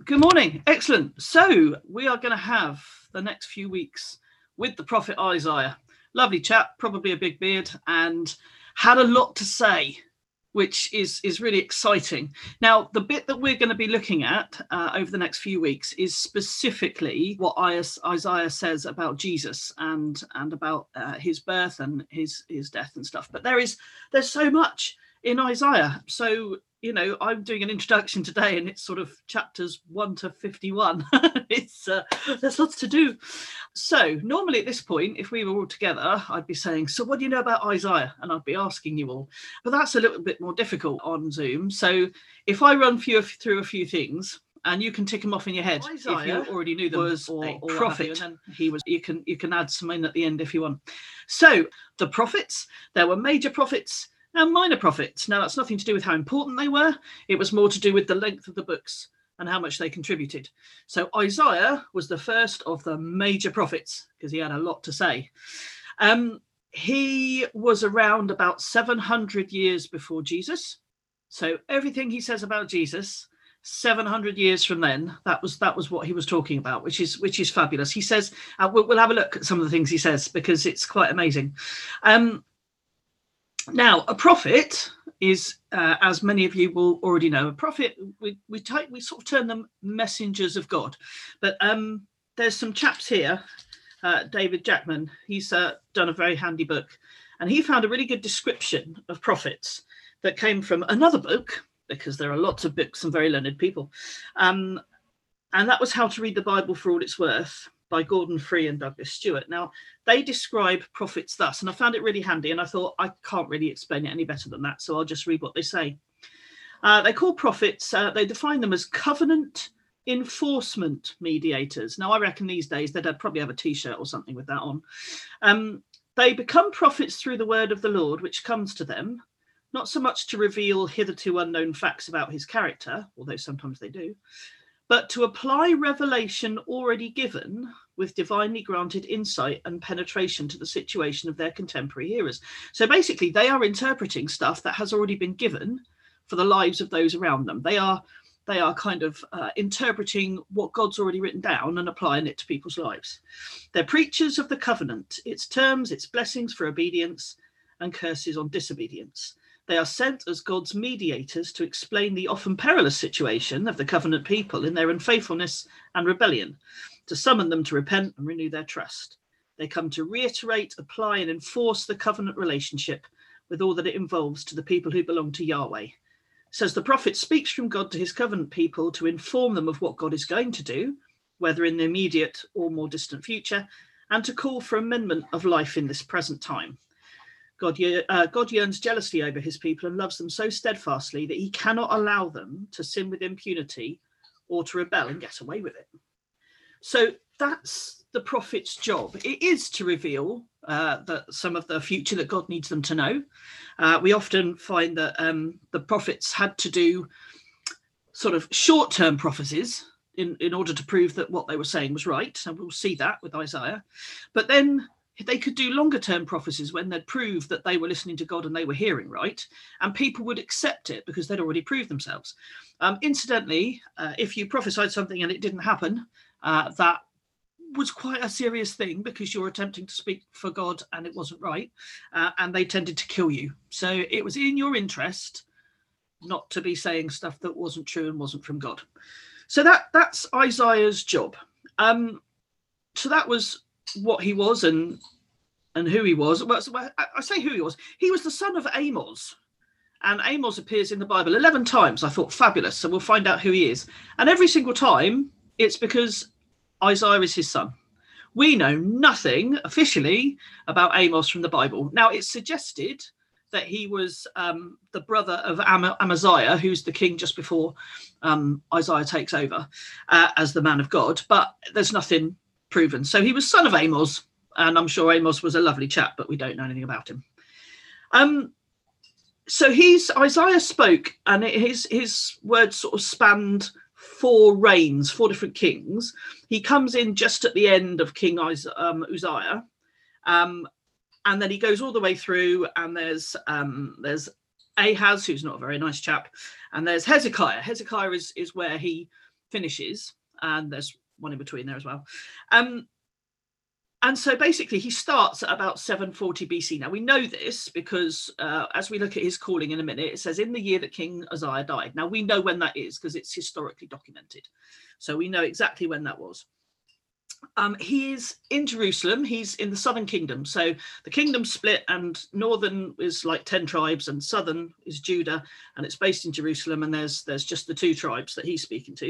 Good morning. Excellent. So we are going to have the next few weeks with the prophet Isaiah. Lovely chap, probably a big beard, and had a lot to say, which is really exciting. Now, the bit that we're going to be looking at over the next few weeks is specifically what Isaiah says about Jesus and about his birth and his death and stuff. But there's so much in Isaiah. So, you know, I'm doing an introduction today and it's sort of chapters 1 to 51. There's lots to do. So normally at this point, if we were all together, I'd be saying, so what do you know about Isaiah? And I'd be asking you all. But that's a little bit more difficult on Zoom. So if I run through a few things, and you can tick them off in your head Isaiah, if you already knew them, was a prophet. And then he was. You can add some in at the end if you want. So the prophets, there were major prophets and minor prophets. Now, that's nothing to do with how important they were. It was more to do with the length of the books and how much they contributed. So Isaiah was the first of the major prophets because he had a lot to say. He was around about 700 years before Jesus. So everything he says about Jesus, 700 years from then, that was what he was talking about, which is fabulous. He says, we'll have a look at some of the things he says because it's quite amazing. Now, a prophet is, as many of you will already know, a prophet, we sort of term them messengers of God. But there's some chaps here, David Jackman, he's done a very handy book, and he found a really good description of prophets that came from another book, because there are lots of books and very learned people. And that was How to Read the Bible for All It's Worth by Gordon Free and Douglas Stewart. Now, they describe prophets thus, and I found it really handy, and I thought I can't really explain it any better than that, so I'll just read what they say. They call prophets, they define them as covenant enforcement mediators. Now, I reckon these days they'd probably have a T-shirt or something with that on. They become prophets through the word of the Lord, which comes to them, not so much to reveal hitherto unknown facts about his character, although sometimes they do, but to apply revelation already given with divinely granted insight and penetration to the situation of their contemporary hearers. So basically, they are interpreting stuff that has already been given for the lives of those around them. They are kind of interpreting what God's already written down and applying it to people's lives. They're preachers of the covenant, its terms, its blessings for obedience, and curses on disobedience. They are sent as God's mediators to explain the often perilous situation of the covenant people in their unfaithfulness and rebellion, to summon them to repent and renew their trust. They come to reiterate, apply, and enforce the covenant relationship with all that it involves to the people who belong to Yahweh. It says the prophet speaks from God to his covenant people to inform them of what God is going to do, whether in the immediate or more distant future, and to call for amendment of life in this present time. God yearns jealously over his people and loves them so steadfastly that he cannot allow them to sin with impunity or to rebel and get away with it. So that's the prophet's job. It is to reveal some of the future that God needs them to know. We often find that the prophets had to do sort of short-term prophecies in order to prove that what they were saying was right. And we'll see that with Isaiah. But then they could do longer term prophecies when they'd prove that they were listening to God and they were hearing right, and people would accept it because they'd already proved themselves. Incidentally, if you prophesied something and it didn't happen, that was quite a serious thing because you're attempting to speak for God and it wasn't right, and they tended to kill you. So it was in your interest not to be saying stuff that wasn't true and wasn't from God. So that's Isaiah's job. So that was what he was and who he was. Well, I say who he was. He was the son of Amos, and Amos appears in the Bible 11 times. I thought, fabulous. So we'll find out who he is. And every single time, it's because Isaiah is his son. We know nothing officially about Amos from the Bible. Now, it's suggested that he was the brother of Amaziah, who's the king just before Isaiah takes over as the man of God, but there's nothing proven. So he was son of Amos, and I'm sure Amos was a lovely chap, but we don't know anything about him. So Isaiah spoke, and his words sort of spanned 4 reigns, 4 different kings. He comes in just at the end of King Uzziah, and then he goes all the way through, and there's Ahaz, who's not a very nice chap, and there's Hezekiah. Hezekiah is where he finishes, and there's one in between there as well. And so basically he starts at about 740 BC. Now we know this because as we look at his calling in a minute, it says in the year that King Uzziah died. Now we know when that is because it's historically documented. So we know exactly when that was. He is in Jerusalem. He's in the southern kingdom. So the kingdom split, and northern is like 10 tribes and southern is Judah, and it's based in Jerusalem, and there's just the 2 tribes that he's speaking to.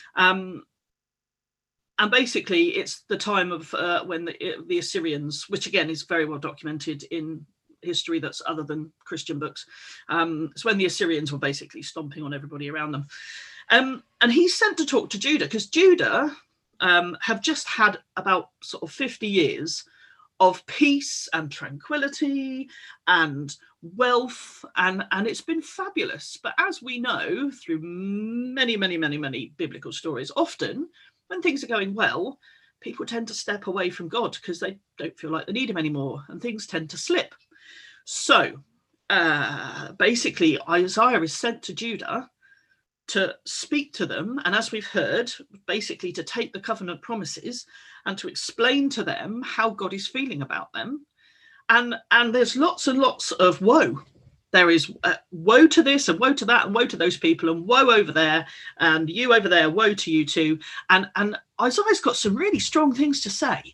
And basically, it's the time of when the Assyrians, which again is very well documented in history that's other than Christian books, it's when the Assyrians were basically stomping on everybody around them. And he's sent to talk to Judah because Judah have just had about sort of 50 years of peace and tranquility and wealth, and it's been fabulous. But as we know through many, many, many, many biblical stories, often when things are going well, people tend to step away from God because they don't feel like they need him anymore, and things tend to slip. So basically, Isaiah is sent to Judah to speak to them, and as we've heard, basically to take the covenant promises and to explain to them how God is feeling about them. And there's lots and lots of woe. There is woe to this and woe to that and woe to those people and woe over there and you over there, woe to you too. And Isaiah's got some really strong things to say.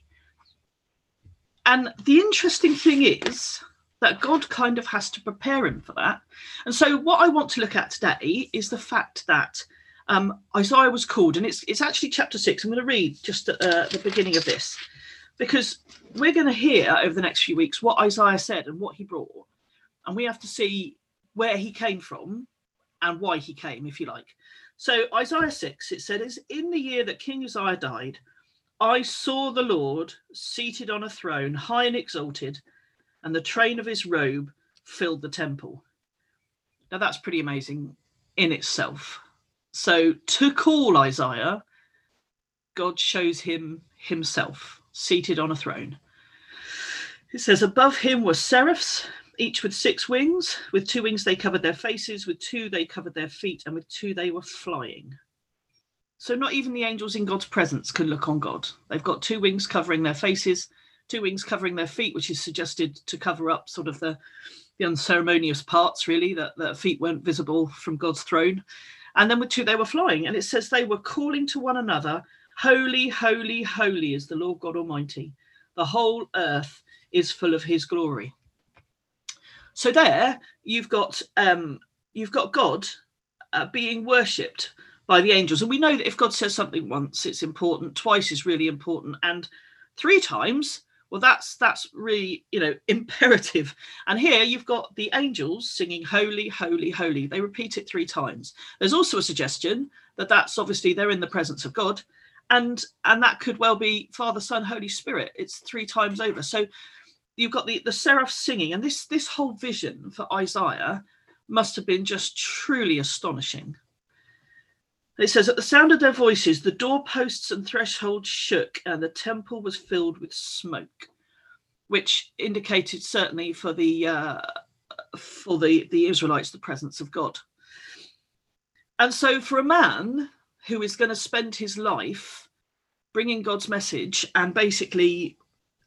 And the interesting thing is that God kind of has to prepare him for that. And so what I want to look at today is the fact that Isaiah was called, and it's actually chapter 6. I'm going to read just at the beginning of this, because we're going to hear over the next few weeks what Isaiah said and what he brought. And we have to see where he came from and why he came, if you like. So Isaiah 6, it said, is in the year that King Uzziah died, I saw the Lord seated on a throne, high and exalted, and the train of his robe filled the temple. Now that's pretty amazing in itself. So to call Isaiah, God shows him himself seated on a throne. It says, above him were seraphs, each with 6 wings. With 2 wings they covered their faces, with 2 they covered their feet, and with 2 they were flying. So not even the angels in God's presence can look on God. They've got 2 wings covering their faces, 2 wings covering their feet, which is suggested to cover up sort of the unceremonious parts, really, that the feet weren't visible from God's throne. And then with 2 they were flying. And it says they were calling to one another, holy, holy, holy is the Lord God Almighty. The whole earth is full of his glory. So there you've got God being worshipped by the angels. And we know that if God says something once, it's important. Twice is really important. And 3 times, well, that's really, imperative. And here you've got the angels singing holy, holy, holy. They repeat it 3 times. There's also a suggestion that that's obviously they're in the presence of God. And that could well be Father, Son, Holy Spirit. It's 3 times over. So you've got the seraphs singing, and this whole vision for Isaiah must have been just truly astonishing. It says, at the sound of their voices, the doorposts and thresholds shook, and the temple was filled with smoke, which indicated certainly for the Israelites the presence of God. And so for a man who is going to spend his life bringing God's message and basically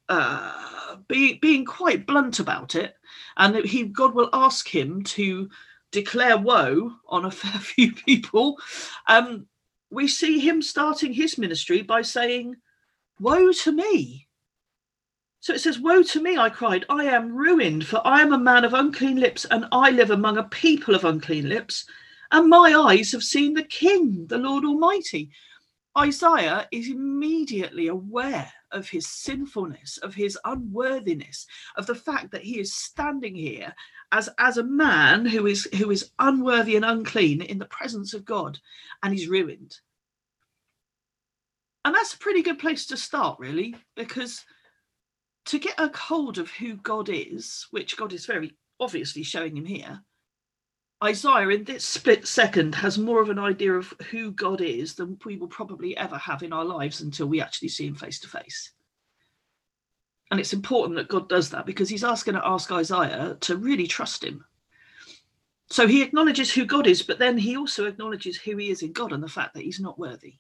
being quite blunt about it, and God will ask him to declare woe on a fair few people, we see him starting his ministry by saying, woe to me. So it says, woe to me, I cried, I am ruined, for I am a man of unclean lips, and I live among a people of unclean lips, and my eyes have seen the King, the Lord Almighty. Isaiah is immediately aware of his sinfulness, of his unworthiness, of the fact that he is standing here as a man who is unworthy and unclean in the presence of God, and he's ruined. And that's a pretty good place to start, really, because to get a hold of who God is, which God is very obviously showing him here, Isaiah in this split second has more of an idea of who God is than we will probably ever have in our lives until we actually see him face to face. And it's important that God does that, because he's going to ask Isaiah to really trust him. So he acknowledges who God is, but then he also acknowledges who he is in God and the fact that he's not worthy.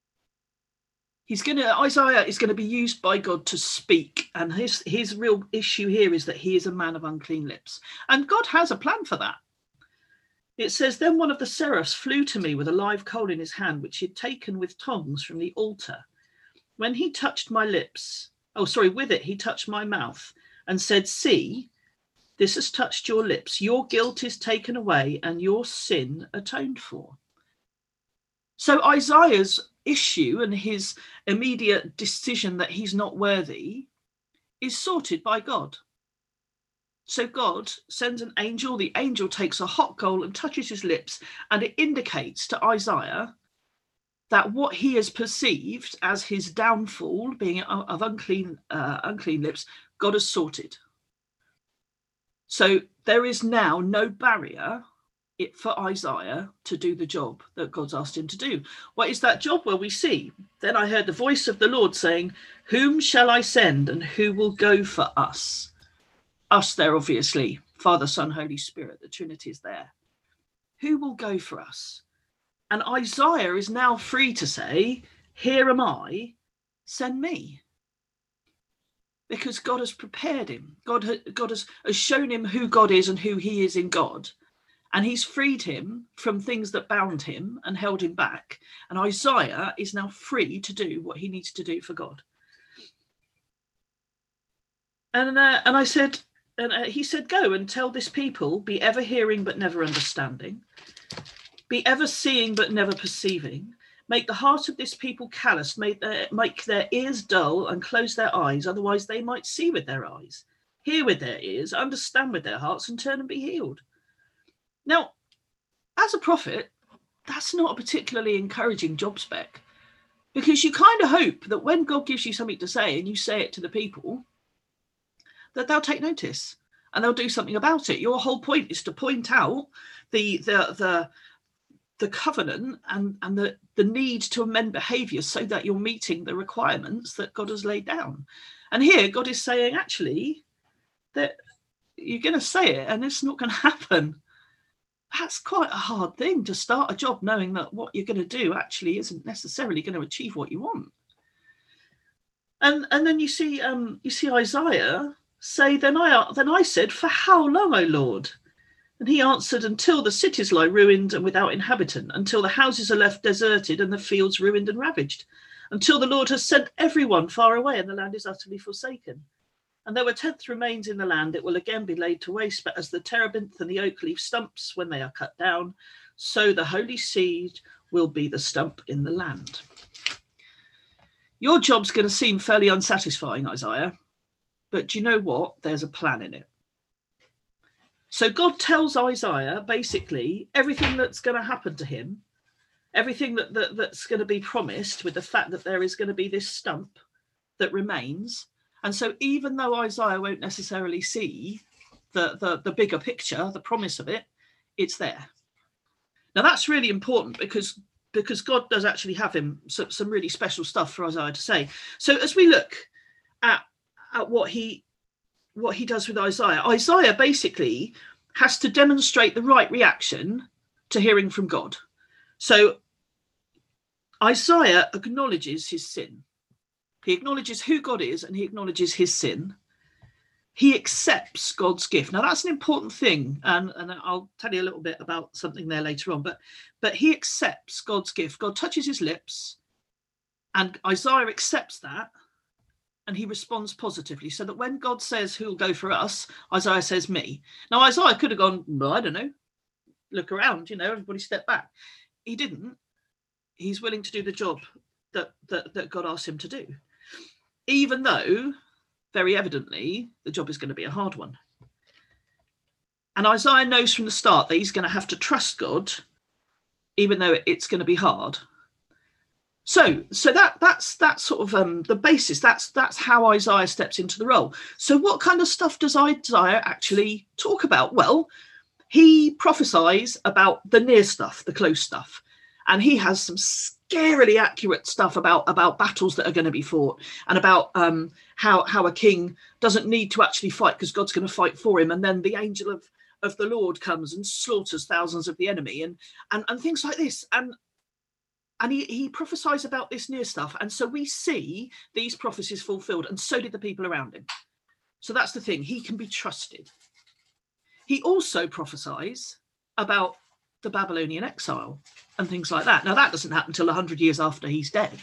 Isaiah is going to be used by God to speak, and his real issue here is that he is a man of unclean lips, and God has a plan for that. It says, then one of the seraphs flew to me with a live coal in his hand, which he had taken with tongs from the altar. When he touched my lips, with it he touched my mouth and said, see, this has touched your lips. Your guilt is taken away and your sin atoned for. So Isaiah's issue and his immediate decision that he's not worthy is sorted by God. So God sends an angel. The angel takes a hot coal and touches his lips, and it indicates to Isaiah that what he has perceived as his downfall, being of unclean lips, God has sorted. So there is now no barrier for Isaiah to do the job that God's asked him to do. What is that job? Well, we see. Then I heard the voice of the Lord saying, whom shall I send and who will go for us? Us there, obviously, Father, Son, Holy Spirit, the Trinity is there. Who will go for us? And Isaiah is now free to say, here am I, send me. Because God has prepared him. God has shown him who God is and who he is in God. And he's freed him from things that bound him and held him back. And Isaiah is now free to do what he needs to do for God. And I said, he said, go and tell this people, be ever hearing but never understanding, be ever seeing but never perceiving, make the heart of this people callous, make their ears dull and close their eyes, otherwise they might see with their eyes, hear with their ears, understand with their hearts, and turn and be healed. Now, as a prophet, that's not a particularly encouraging job spec, because you kind of hope that when God gives you something to say and you say it to the people, that they'll take notice and they'll do something about it. Your whole point is to point out the covenant and the need to amend behaviour so that you're meeting the requirements that God has laid down. And here God is saying, actually, that you're going to say it and it's not going to happen. That's quite a hard thing, to start a job knowing that what you're going to do actually isn't necessarily going to achieve what you want. And then you see Isaiah say, then I said, for how long, O Lord? And he answered, until the cities lie ruined and without inhabitant, until the houses are left deserted and the fields ruined and ravaged, until the Lord has sent everyone far away and the land is utterly forsaken. And though a tenth remains in the land, it will again be laid to waste. But as the terebinth and the oak leaf stumps when they are cut down, so the holy seed will be the stump in the land. Your job's going to seem fairly unsatisfying, Isaiah, but do you know what? There's a plan in it. So God tells Isaiah basically everything that's going to happen to him, everything that's going to be promised, with the fact that there is going to be this stump that remains. And so even though Isaiah won't necessarily see the bigger picture, the promise of it, it's there. Now that's really important because God does actually have him some really special stuff for Isaiah to say. So as we look at what he does with Isaiah basically has to demonstrate the right reaction to hearing from God. So Isaiah acknowledges his sin. He acknowledges who God is and he acknowledges his sin. He accepts God's gift. Now that's an important thing, and I'll tell you a little bit about something there later on, but he accepts God's gift. God touches his lips and Isaiah accepts that, and he responds positively, so that when God says who'll go for us, Isaiah says me. Now Isaiah could have gone, well, I don't know, look around, everybody step back. He didn't. He's willing to do the job that God asked him to do, even though very evidently the job is going to be a hard one. And Isaiah knows from the start that he's going to have to trust God, even though it's going to be hard. So that's sort of the basis. That's how Isaiah steps into the role. So what kind of stuff does Isaiah actually talk about? Well, he prophesies about the near stuff, the close stuff, and he has some scarily accurate stuff about battles that are going to be fought, and about how a king doesn't need to actually fight because God's going to fight for him, and then the angel of the Lord comes and slaughters thousands of the enemy, and things like this. And he prophesies about this near stuff. And so we see these prophecies fulfilled, and so did the people around him. So that's the thing. He can be trusted. He also prophesies about the Babylonian exile and things like that. Now, that doesn't happen until 100 years after he's dead.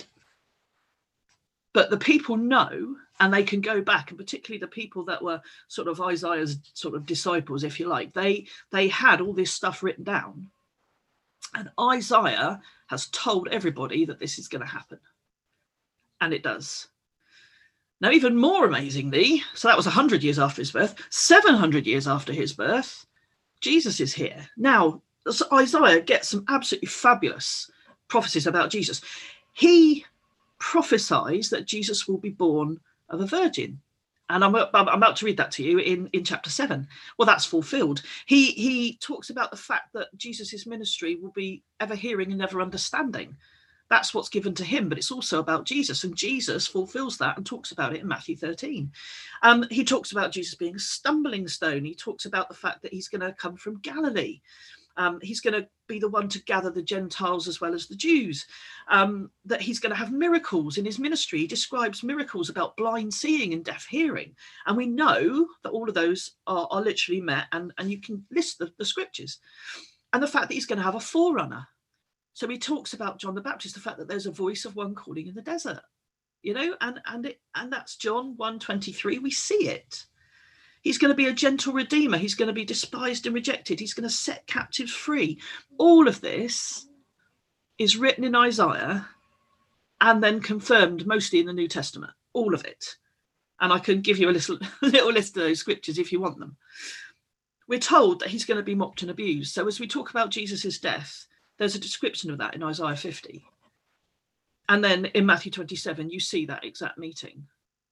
But the people know, and they can go back, and particularly the people that were sort of Isaiah's sort of disciples, if you like, they had all this stuff written down. And Isaiah has told everybody that this is going to happen. And it does. Now, even more amazingly, so that was 100 years after his birth, 700 years after his birth, Jesus is here. Now, Isaiah gets some absolutely fabulous prophecies about Jesus. He prophesies that Jesus will be born of a virgin. And I'm about to read that to you in chapter 7. Well, that's fulfilled. He talks about the fact that Jesus's ministry will be ever hearing and never understanding. That's what's given to him, but it's also about Jesus, and Jesus fulfills that and talks about it in Matthew 13. He talks about Jesus being a stumbling stone. He talks about the fact that he's going to come from Galilee. He's going to be the one to gather the Gentiles as well as the Jews, that he's going to have miracles in his ministry. He describes miracles about blind seeing and deaf hearing. And we know that all of those are literally met, and you can list the scriptures. And the fact that he's going to have a forerunner. So he talks about John the Baptist, the fact that there's a voice of one calling in the desert, you know, and that's John 1:23. We see it. He's going to be a gentle redeemer. He's going to be despised and rejected. He's going to set captives free. All of this is written in Isaiah and then confirmed mostly in the New Testament, all of it. And I can give you a little list of those scriptures if you want them. We're told that he's going to be mocked and abused. So as we talk about Jesus's death, there's a description of that in Isaiah 50. And then in Matthew 27, you see that exact meeting.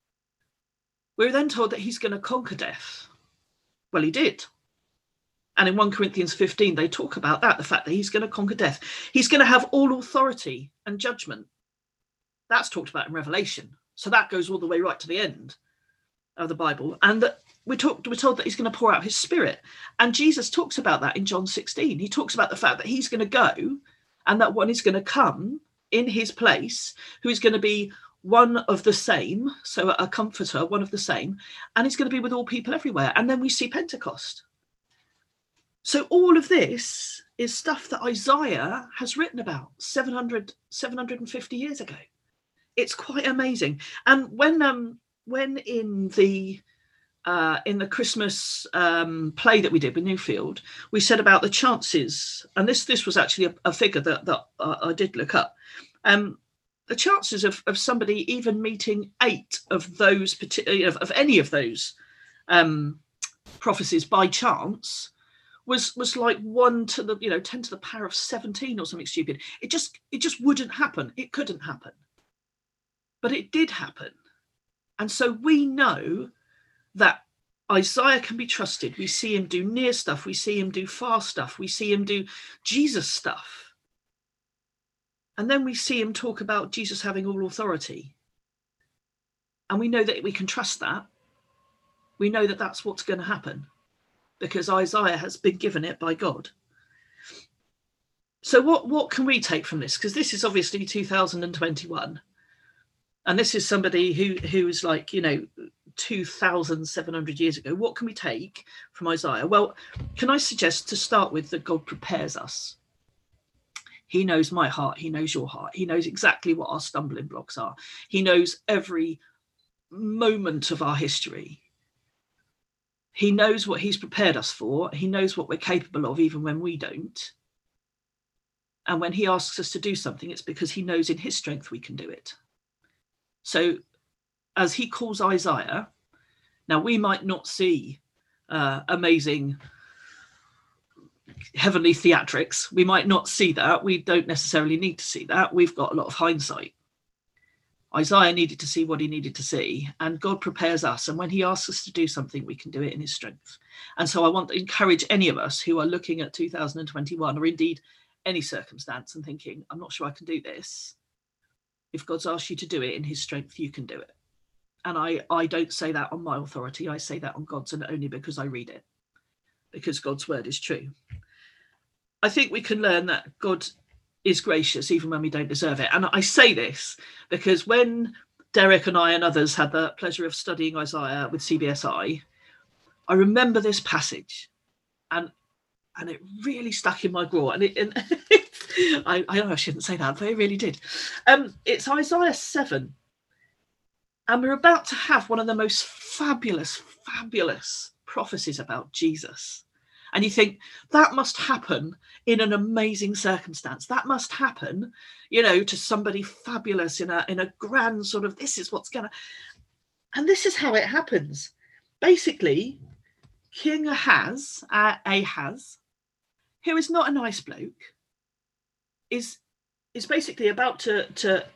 We're then told that he's going to conquer death. Well, he did. And in 1 Corinthians 15, they talk about that, the fact that he's going to conquer death. He's going to have all authority and judgment. That's talked about in Revelation. So that goes all the way right to the end of the Bible. And that we're told that he's going to pour out his spirit. And Jesus talks about that in John 16. He talks about the fact that he's going to go, and that one is going to come in his place, who is going to be one of the same, so a comforter, one of the same, and he's going to be with all people everywhere. And then we see Pentecost. So all of this is stuff that Isaiah has written about 750 years ago. It's quite amazing. And when in the Christmas play that we did with Newfield, we said about the chances, and this was actually a figure that I did look up. The chances of somebody even meeting 8 of those of any of those prophecies by chance was like 1 to the 10 to the power of 17 or something stupid. It just wouldn't happen. It couldn't happen, but it did happen. And so we know that Isaiah can be trusted. We see him do near stuff. We see him do far stuff. We see him do Jesus stuff. And then we see him talk about Jesus having all authority. And we know that we can trust that. We know that that's what's going to happen because Isaiah has been given it by God. So what can we take from this? Because this is obviously 2021. And this is somebody who is like, 2,700 years ago. What can we take from Isaiah? Well, can I suggest to start with that God prepares us? He knows my heart. He knows your heart. He knows exactly what our stumbling blocks are. He knows every moment of our history. He knows what he's prepared us for. He knows what we're capable of, even when we don't. And when he asks us to do something, it's because he knows in his strength we can do it. So as he calls Isaiah, now we might not see amazing heavenly theatrics. We might not see that. We don't necessarily need to see that. We've got a lot of hindsight. Isaiah needed to see what he needed to see, and God prepares us. And when he asks us to do something, we can do it in his strength. And so I want to encourage any of us who are looking at 2021, or indeed any circumstance, and thinking, I'm not sure I can do this. If God's asked you to do it in his strength, you can do it. And I don't say that on my authority. I say that on God's, and only because I read it. because God's word is true. I think we can learn that God is gracious even when we don't deserve it. And I say this because when Derek and I and others had the pleasure of studying Isaiah with CBSI, I remember this passage and it really stuck in my craw. And I know I shouldn't say that, but it really did. It's Isaiah 7. And we're about to have one of the most fabulous prophecies about Jesus. And you think that must happen in an amazing circumstance. That must happen, to somebody fabulous in a grand sort of, this is what's going to. And this is how it happens. Basically, King Ahaz, who is not a nice bloke, is basically about to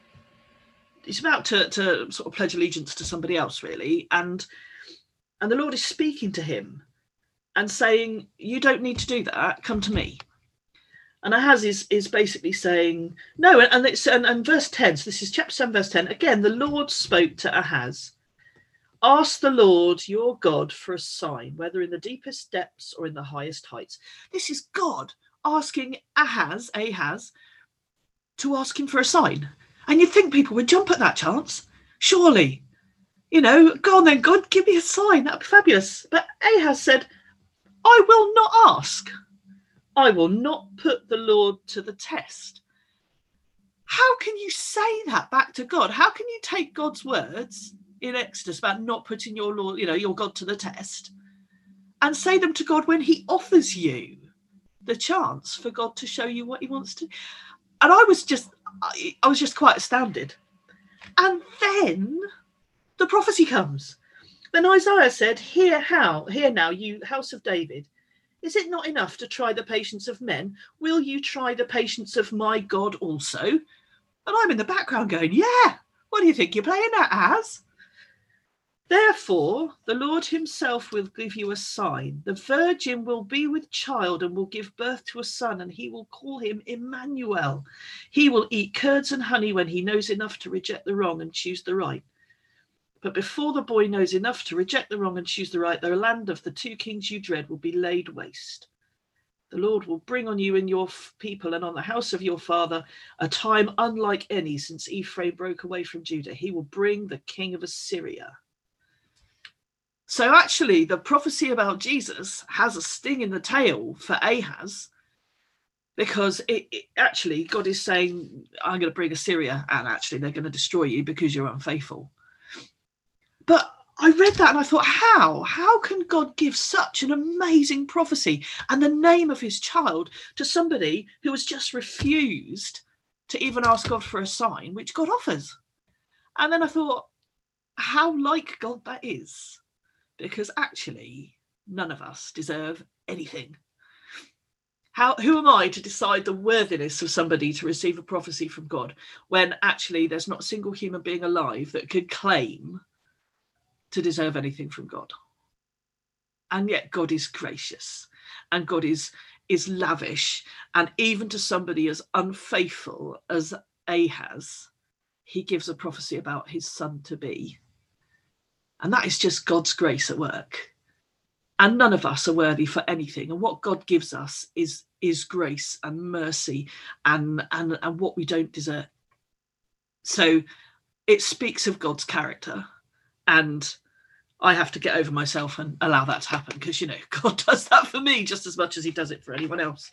sort of pledge allegiance to somebody else, really. And the Lord is speaking to him and saying, you don't need to do that, come to me. And Ahaz is basically saying, no, and verse 10, so this is chapter 7, verse 10, again, the Lord spoke to Ahaz, ask the Lord your God for a sign, whether in the deepest depths or in the highest heights. This is God asking Ahaz, to ask him for a sign. And you'd think people would jump at that chance, surely. Go on then, God, give me a sign, that'd be fabulous. But Ahaz said, I will not ask. I will not put the Lord to the test. How can you say that back to God? How can you take God's words in Exodus about not putting your Lord, your God to the test, and say them to God when he offers you the chance for God to show you what he wants to? And I was just quite astounded. And then the prophecy comes. Then Isaiah said, hear now, you house of David. Is it not enough to try the patience of men? Will you try the patience of my God also? And I'm in the background going, yeah, what do you think you're playing at, Az? Therefore, the Lord himself will give you a sign. The virgin will be with child and will give birth to a son, and he will call him Emmanuel. He will eat curds and honey when he knows enough to reject the wrong and choose the right. But before the boy knows enough to reject the wrong and choose the right, the land of the two kings you dread will be laid waste. The Lord will bring on you and your people and on the house of your father a time unlike any since Ephraim broke away from Judah. He will bring the king of Assyria. So actually, the prophecy about Jesus has a sting in the tail for Ahaz, because it actually, God is saying, I'm going to bring Assyria, and actually they're going to destroy you because you're unfaithful. But I read that and I thought, how can God give such an amazing prophecy and the name of his child to somebody who has just refused to even ask God for a sign, which God offers? And then I thought, how like God that is, because actually none of us deserve anything. Who am I to decide the worthiness of somebody to receive a prophecy from God when actually there's not a single human being alive that could claim to deserve anything from God? And yet God is gracious and God is lavish, and even to somebody as unfaithful as Ahaz, he gives a prophecy about his son to be. And that is just God's grace at work. And none of us are worthy for anything. And what God gives us is grace and mercy and what we don't deserve. So it speaks of God's character. And I have to get over myself and allow that to happen, because, God does that for me just as much as he does it for anyone else.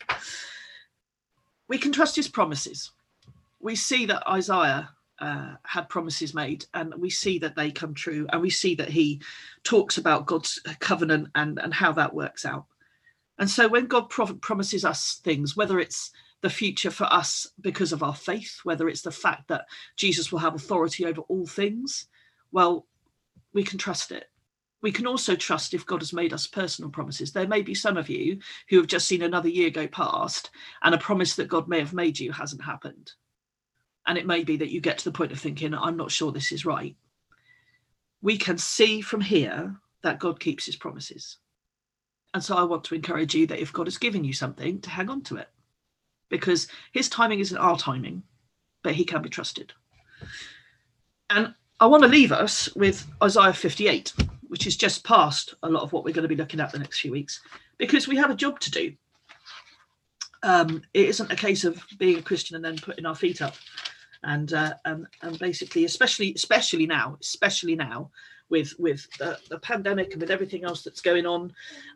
We can trust his promises. We see that Isaiah had promises made, and we see that they come true, and we see that he talks about God's covenant and how that works out. And so when God promises us things, whether it's the future for us because of our faith, whether it's the fact that Jesus will have authority over all things, well, we can trust it. We can also trust if God has made us personal promises. There may be some of you who have just seen another year go past and a promise that God may have made you hasn't happened. And it may be that you get to the point of thinking, I'm not sure this is right. We can see from here that God keeps his promises. And so I want to encourage you that if God has given you something, to hang on to it, because his timing isn't our timing, but he can be trusted. And I want to leave us with Isaiah 58, which is just past a lot of what we're going to be looking at the next few weeks. because we have a job to do. It isn't a case of being a Christian and then putting our feet up, and basically, especially now with the pandemic and with everything else that's going on,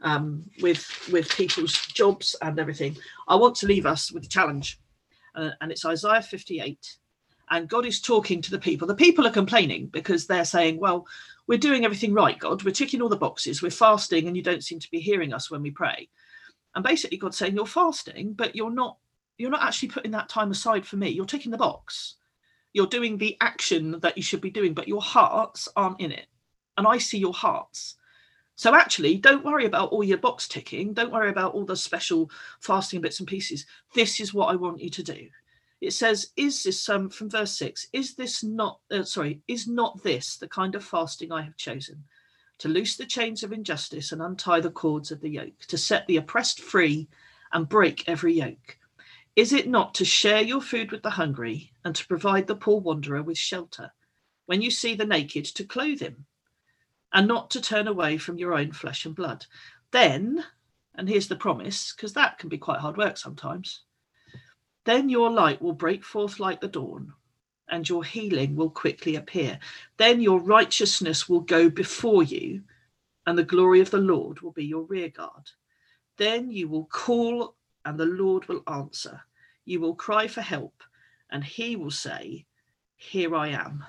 with people's jobs and everything. I want to leave us with a challenge, and it's Isaiah 58. And God is talking to the people. The people are complaining because they're saying, well, we're doing everything right, God. We're ticking all the boxes. We're fasting and you don't seem to be hearing us when we pray. And basically God's saying, you're fasting, but you're not actually putting that time aside for me. You're ticking the box. You're doing the action that you should be doing, but your hearts aren't in it. And I see your hearts. So actually, don't worry about all your box ticking. Don't worry about all the special fasting bits and pieces. This is what I want you to do. It says, is this, from verse 6, is not this the kind of fasting I have chosen? To loose the chains of injustice and untie the cords of the yoke, to set the oppressed free and break every yoke. Is it not to share your food with the hungry and to provide the poor wanderer with shelter? When you see the naked, to clothe him and not to turn away from your own flesh and blood. Then, and here's the promise, because that can be quite hard work sometimes, then your light will break forth like the dawn, and your healing will quickly appear. Then your righteousness will go before you, and the glory of the Lord will be your rear guard. Then you will call, and the Lord will answer. You will cry for help, and he will say, here I am.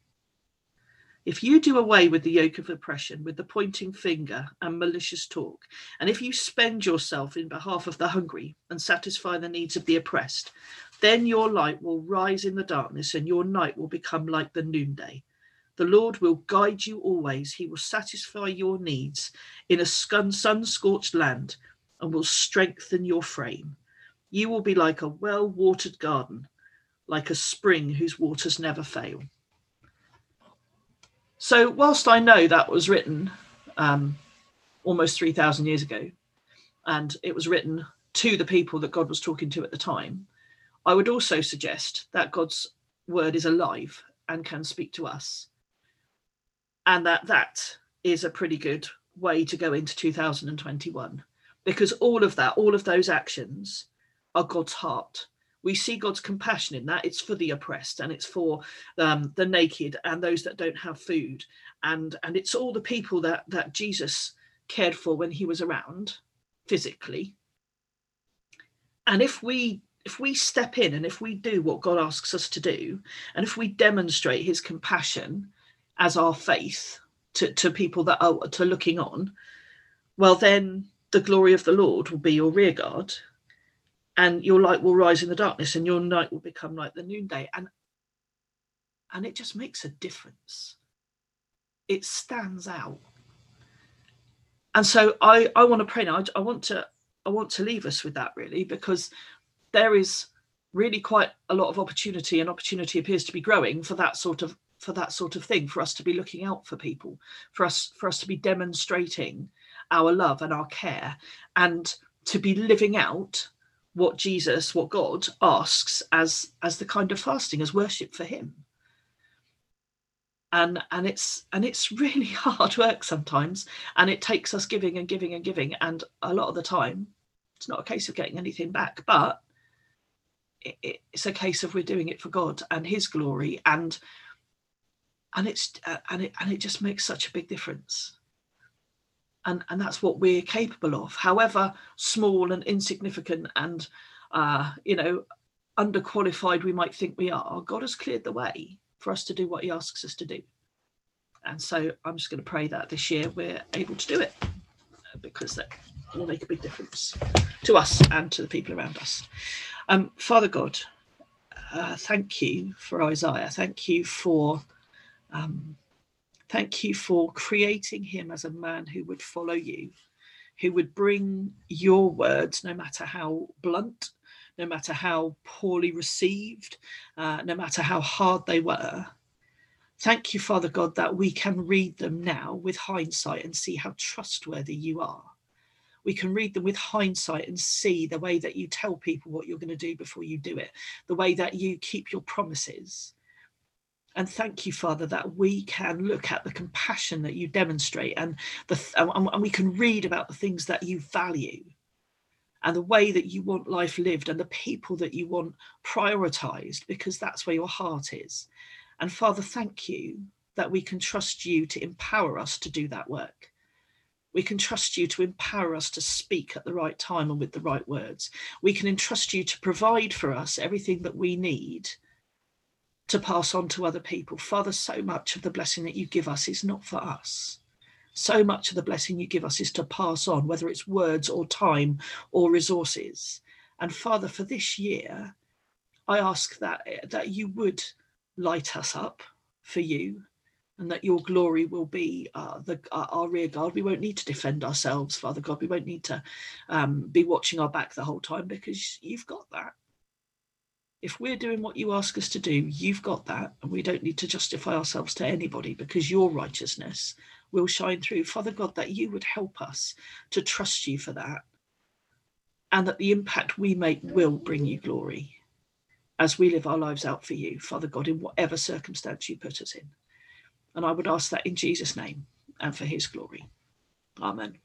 If you do away with the yoke of oppression, with the pointing finger and malicious talk, and if you spend yourself in behalf of the hungry and satisfy the needs of the oppressed, then your light will rise in the darkness and your night will become like the noonday. The Lord will guide you always. He will satisfy your needs in a sun-scorched land and will strengthen your frame. You will be like a well-watered garden, like a spring whose waters never fail. So whilst I know that was written almost 3,000 years ago, and it was written to the people that God was talking to at the time, I would also suggest that God's word is alive and can speak to us. And that is a pretty good way to go into 2021, because all of those actions are God's heart. We see God's compassion in that. It's for the oppressed, and it's for the naked and those that don't have food. And it's all the people that Jesus cared for when he was around physically. And if we step in and if we do what God asks us to do, and if we demonstrate his compassion as our faith to people that are to looking on, well, then the glory of the Lord will be your rear guard, and your light will rise in the darkness and your night will become like the noonday. And it just makes a difference. It stands out. And so I want to pray now. I want to leave us with that, really, because there is really quite a lot of opportunity, and opportunity appears to be growing for that sort of thing, for us to be looking out for people, for us to be demonstrating our love and our care, and to be living out what God asks as the kind of fasting, as worship for him. And it's really hard work sometimes, and it takes us giving and giving and giving, and a lot of the time it's not a case of getting anything back, but it's a case of we're doing it for God and his glory, and it just makes such a big difference. And that's what we're capable of, however small and insignificant and underqualified we might think we are. God has cleared the way for us to do what he asks us to do. And so I'm just going to pray that this year we're able to do it, because that will make a big difference to us and to the people around us. Father God, thank you for Isaiah. Thank you for creating him as a man who would follow you, who would bring your words, no matter how blunt, no matter how poorly received, no matter how hard they were. Thank you, Father God, that we can read them now with hindsight and see how trustworthy you are. We can read them with hindsight and see the way that you tell people what you're going to do before you do it, the way that you keep your promises. And thank you, Father, that we can look at the compassion that you demonstrate, and we can read about the things that you value, and the way that you want life lived, and the people that you want prioritized, because that's where your heart is. And Father, thank you that we can trust you to empower us to do that work. We can trust you to empower us to speak at the right time and with the right words. We can entrust you to provide for us everything that we need to pass on to other people. Father, so much of the blessing that you give us is not for us. So much of the blessing you give us is to pass on, whether it's words or time or resources. And Father, for this year, I ask that you would light us up for you, and that your glory will be our rear guard. We won't need to defend ourselves, Father God. We won't need to be watching our back the whole time, because you've got that. If we're doing what you ask us to do, you've got that, and we don't need to justify ourselves to anybody, because your righteousness will shine through. Father God, that you would help us to trust you for that, and that the impact we make will bring you glory as we live our lives out for you, Father God, in whatever circumstance you put us in. And I would ask that in Jesus' name and for his glory. Amen.